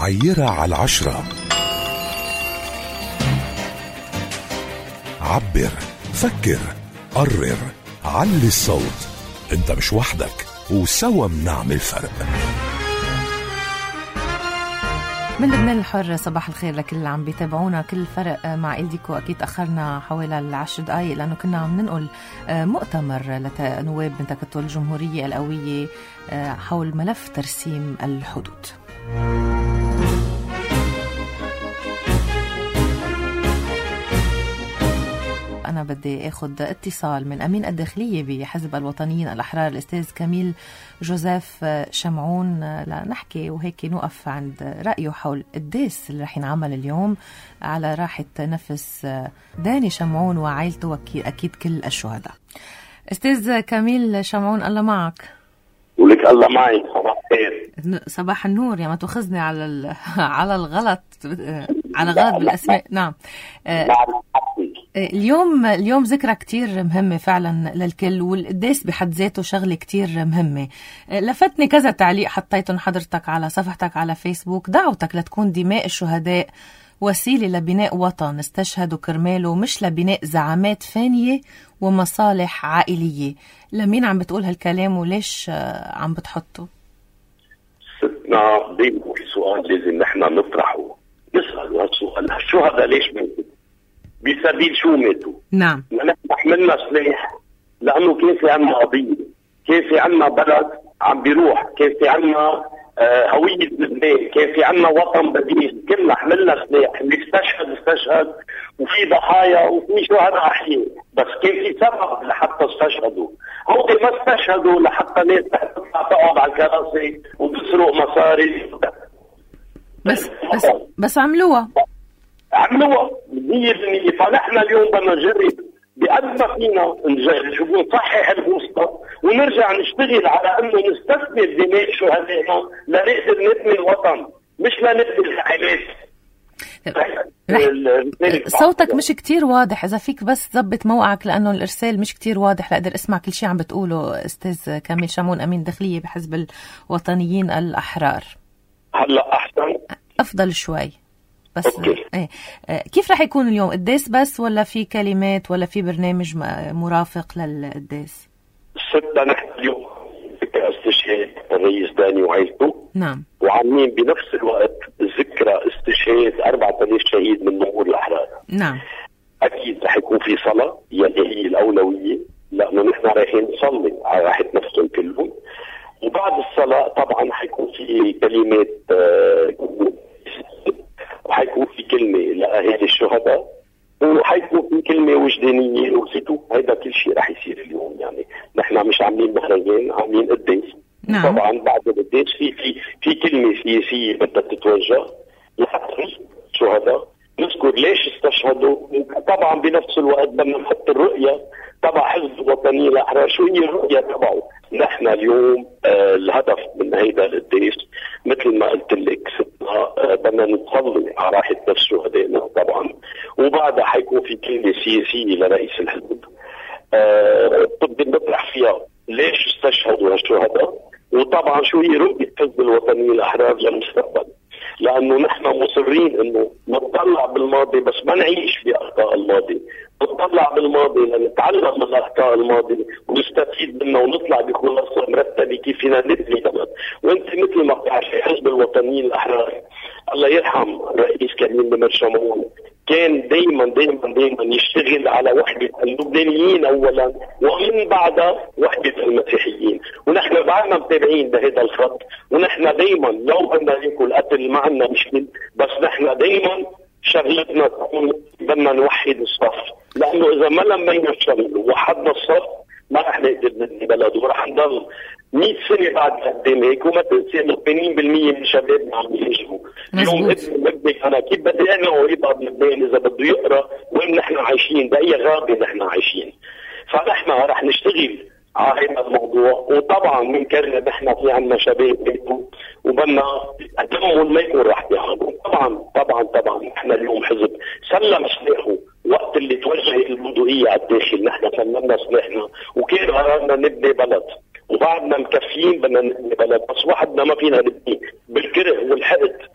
عيرة على 10. عبر، فكر، قرر، علي الصوت. انت مش وحدك، وسوا بنعمل فرق. من لبنان الحر، صباح الخير لكل اللي عم بيتابعونا. كل فرق مع إلديكو. أكيد أخرنا حوالي 10 دقايق لأنه كنا عم ننقل مؤتمر لنواب من تكتل الجمهورية القوية حول ملف ترسيم الحدود. أنا بدي أخذ اتصال من أمين الداخلية بحزب الوطنيين الأحرار الأستاذ كاميل جوزيف شمعون لنحكي وهيك نوقف عند رأيه حول الداس اللي رح ينعمل اليوم على راحة نفس داني شمعون وعائلته وأكيد كل الشهداء. أستاذ كاميل شمعون، الله معك. ولك الله معي. صباح الخير. صباح النور. يا ما تأخذني على الغلط، على غلط بالأسماء. نعم. اليوم ذكرى كتير مهمة فعلا للكل، والقداس بحد ذاته شغلة كتير مهمة. لفتني كذا تعليق حطيتهم حضرتك على صفحتك على فيسبوك، دعوتك لتكون دماء الشهداء وسيلة لبناء وطن استشهدوا كرماله، مش لبناء زعامات فانية ومصالح عائلية. لمين عم بتقول هالكلام وليش عم بتحطه؟ ستنا دايما في سؤال لازم نحن نطرحه، نسأل هالسؤال: الشهداء ليش ماتوا؟ بسبيل شو ماتوا؟ نعم. نحن حملنا سلاح لأنه كان في عنا قضية، كان في عنا بلد عم بيروح، كان في عنا هوية لبنان، كان في عنا وطن بديل. كلنا حملنا سلاح، اللي استشهد وفي ضحايا وفي شهداء أحياء، بس كان في سبب لحتى استشهدوا. هودي ما استشهدوا لحتى ناس تطلع تقعد على الكراسي وتسرق مصاري. بس عملوها 100%. فنحن اليوم بدنا نجرب بقد ما فينا نصحح الوسطى ونرجع نشتغل على انه نستثمر دماء شهدائنا لنقدر نبني الوطن، مش لنبني العائلات. صوتك مش كتير واضح، إذا فيك بس ضبط موقعك لأنه الإرسال مش كتير واضح لأقدر أسمع كل شيء عم بتقوله. أستاذ كاميل شمعون، أمين داخلية بحزب الوطنيين الأحرار. هلا أحسن؟ أفضل شوي بس. كيف رح يكون اليوم؟ قداس بس ولا في كلمات ولا في برنامج مرافق للقداس؟ ستة نحن اليوم استشهاد الرئيس داني وعائلته. نعم. وعاملين بنفس الوقت ذكرى استشهاد 4000 شهيد من نور الأحرار. نعم. أكيد رح يكون في صلاة يلي هي الأولوية، لأنه نحن رايحين نصلي على راحة نفسهم كلهم. وبعد الصلاة طبعا حيكون في كلمات، وحيكون في كلمة لأهالي الشهداء، وحيكون في كلمة وجدانية وسيتو. هيدا كل شيء رح يصير اليوم. يعني نحن مش عاملين مهرجان، عاملين قداس. نعم. طبعا بعد القداس في كلمة سياسية بدها تتوجه لحتى الشهداء، نذكر ليش استشهدوا. طبعا بنفس الوقت بدنا نحط الرؤية تبع حزب الوطنيين الأحرار، شو هي الرؤية تبعه. نحن اليوم الهدف من هيدا القداس مثل ما قلت لك بدنا نصلي على راحة نفس شهدائنا طبعا، وبعدها حيكون في كلمة سياسية لرئيس الحزب بدنا نطرح فيها ليش استشهدوا هالشهداء، وطبعا شو هي رؤية حزب الوطنيين الأحرار للمستقبل. لأنه نحن مصرين إنه نطلع بالماضي بس ما نعيش بأخطاء الماضي، نطلع بالماضي لنتعلم من أخطاء الماضي ونستفيد منها ونطلع بخلاصة مرتبة كيف فينا نبني بلد. وأنت مثل ما بتعرفي حزب الوطنيين الأحرار الله يرحم الرئيس كاميل بن شمعون كان دايما يشتغل على وحدة اللبنانيين أولا، ومن بعدها وحدة المسيحيين. ونحن بعدنا متابعين بهذا الخط، ونحن دايما لو بدنا ناكل قتل ما عندنا مشكلة، بس نحن دايما شغلتنا تكون بدنا نوحد الصف، لأنه إذا ما لمينا الشغل ووحدنا الصف ما رح نقدر نبني بلد، ورح نضل 100 سنة بعد قدام هيك. وما تنسي انه 80% من شبابنا عم يهاجروا. اليوم ابنك انا كيف بدي انا ويبقى بلبنان اذا بده يقرا وين نحن عايشين، باي غابه نحن عايشين. فنحن رح نشتغل على هذا الموضوع. وطبعا بنكرر نحن في عنا شباب بيتوا وبدنا دمهم ما يكون راح ياخذوا. طبعا نحن اليوم حزب سلم سلاحه وقت اللي توجهت البندقيه على الداخل، نحن سلمنا سلاحنا وكان قررنا نبني بلد، وبعدنا مكفيين بدنا نبني بلد، بس وحدنا ما فينا نبني بالكره والحقد.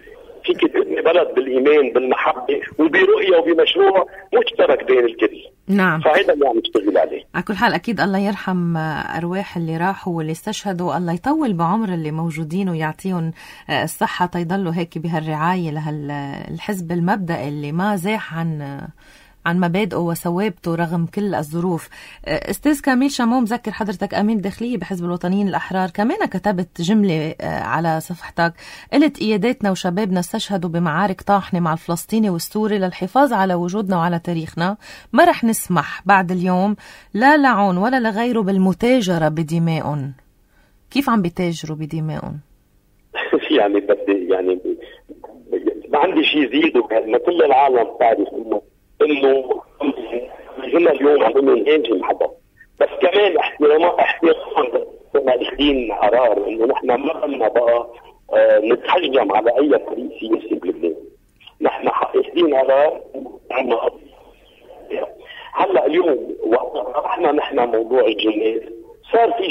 فيك تبني بلد بالايمان بالمحبه وبرؤيه وبمشروع مشترك بين الكل. نعم، فهذا اللي عم نشتغل عليه. على كل حال أكيد الله يرحم أرواح اللي راحوا واللي استشهدوا، الله يطول بعمر اللي موجودين ويعطيهم الصحة تيضلوا هيك بهالرعاية لهالحزب المبدئي اللي ما زاح عن مبادئه وثوابته رغم كل الظروف. أستاذ كاميل شموم، ذكر حضرتك أمين داخلية بحزب الوطنيين الأحرار، كمان كتبت جملة على صفحتك، قلت قياداتنا وشبابنا استشهدوا بمعارك طاحنة مع الفلسطيني والسوري للحفاظ على وجودنا وعلى تاريخنا. ما رح نسمح بعد اليوم لا لعون ولا لغيره بالمتاجرة بدمائهم. كيف عم بيتاجروا بدمائهم؟ يعني بدي يعني ما عندي شيء زيده، ما كل العالم تعرف انه هنا اليوم عم نهاجم حدا، بس كمان احتراما اخذين قرار انه نحن ما بدنا بقى نتهجم على اي فريق سياسي بلبنان. نحن اخذين قرار عنا. هلا اليوم وقت رحنا نحن موضوع الجنات صار في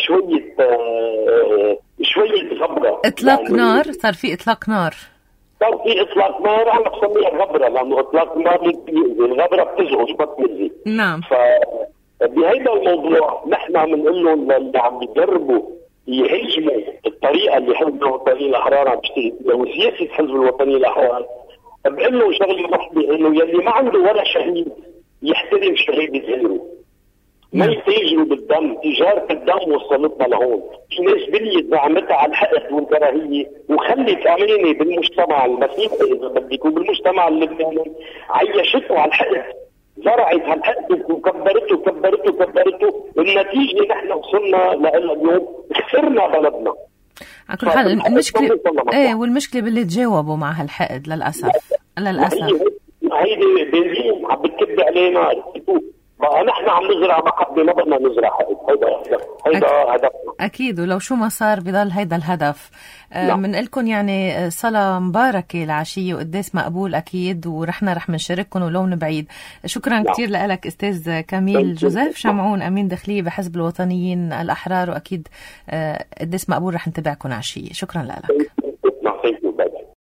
شويه غبره، اطلاق يعني نار، صار في اطلاق نار انا بسميها غبره، لانه اطلاق نار الغبره بتزعج ما بتأذي. نعم. فبهيدا الموضوع نحن بنقول لهم اللي عم يجربوا يهاجموا الطريقه اللي حزب الوطني الاحرار عم يشتغل وسياسه حزب الوطني الاحرار، بقول له شغله وحده، انه يلي ما عنده ولا شهيد يحترم شهيد غيره. ما يتاجروا بالدم، تجارة الدم وصلتنا لهون. في ناس بنيت زعمتها على الحقد والكراهية وخلت أمانة بالمجتمع المسيحي إذا بدك وبالمجتمع اللبناني، عيشته على الحقد، زرعت هالحقد وكبرته والنتيجة نحن وصلنا لإلها اليوم خسرنا بلدنا. على كل حال المشكلة والمشكلة باللي تجاوبوا مع هالحقد للأسف. هيدي بنزين عم بتكب علينا. نحن عم نزرع محبة، ما بدنا نزرع حقد. هيدا هدفنا أكيد، ولو شو ما صار بضل هيدا الهدف. من لكم يعني صلاة مباركة العشية وقداس مقبول أكيد، رح منشارككم ولو من بعيد. شكرا كتير لك أستاذ كاميل جوزيف شمعون، أمين داخلية بحزب الوطنيين الأحرار، وأكيد قداس مقبول رح نتابعكم عشية. شكرا لك.